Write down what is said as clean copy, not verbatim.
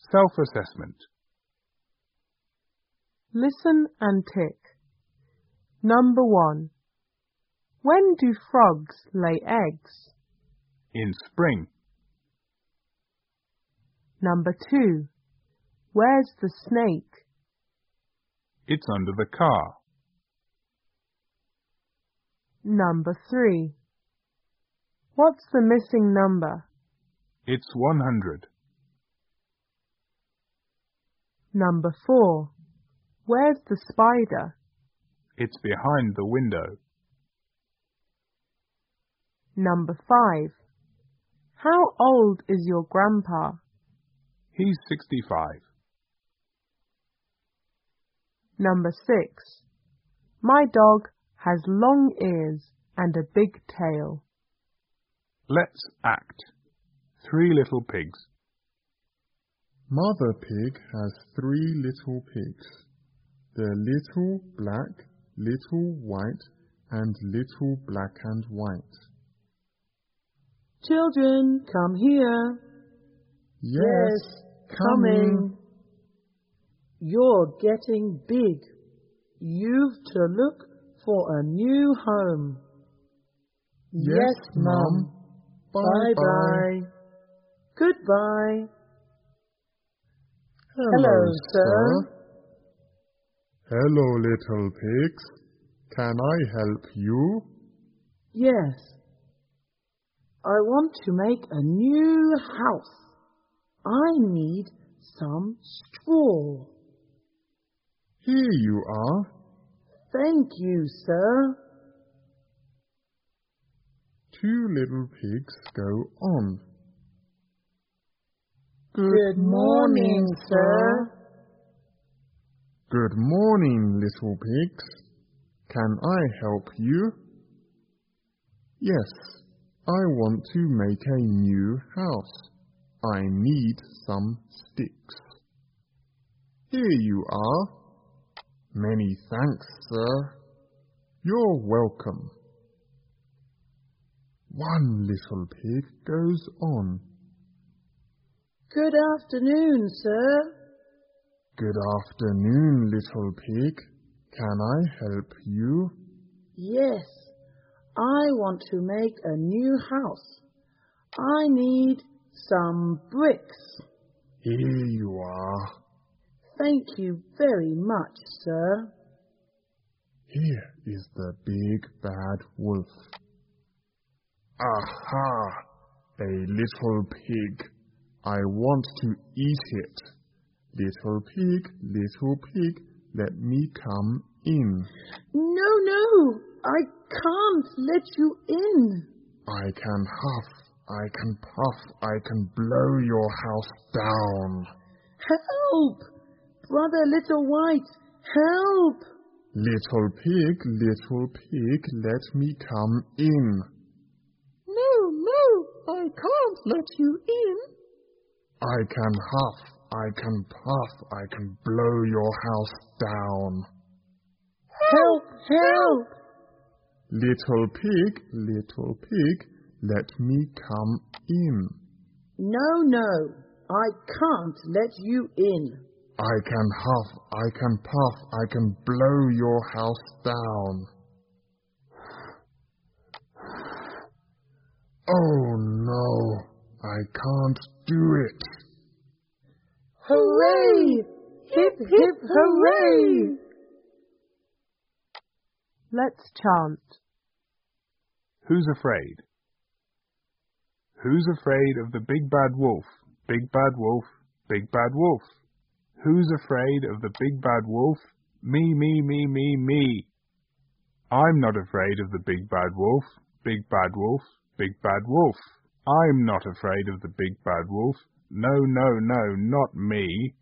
Self-assessment. Listen and tick. Number 1. When do frogs lay eggs? In spring. Number 2. Where's the snake? It's under the car. Number 3. What's the missing number? It's 100. Number 4. Where's the spider? It's behind the window. Number 5. How old is your grandpa? He's 65. Number 6. My dog has long ears and a big tail. Let's act. 3 little pigs. Mother Pig has 3 little pigs. They're little black, little white, and little black and white. Children, come here. Yes, coming. You're getting big. You've to look for a new home. Yes, Mum. Bye-bye. Goodbye. Hello, sir. Hello, little pigs. Can I help you? Yes. I want to make a new house. I need some straw. Here you are. Thank you, sir. 2 little pigs go on. Good morning, sir. Good morning, little pigs. Can I help you? Yes, I want to make a new house. I need some sticks. Here you are. Many thanks, sir. You're welcome. 1 little pig goes on. Good afternoon, sir. Good afternoon, little pig. Can I help you? Yes, I want to make a new house. I need some bricks. Here you are. Thank you very much, sir. Here is the big bad wolf. Aha! A little pig. I want to eat it. Little pig, let me come in. No, I can't let you in. I can huff, I can puff, I can blow your house down. Help! Brother Little White, help! Little pig, let me come in. No, I can't let you in. I can huff, I can puff, I can blow your house down. Help! Little pig, let me come in. No, I can't let you in. I can huff, I can puff, I can blow your house down. Oh no, I can't do it. Hooray! Hip, hip, hooray! Let's chant. Who's afraid? Who's afraid of the big bad wolf? Big bad wolf, big bad wolf. Who's afraid of the big bad wolf? Me, me, me, me, me. I'm not afraid of the big bad wolf. Big bad wolf, big bad wolf. I'm not afraid of the big bad wolf. No, not me.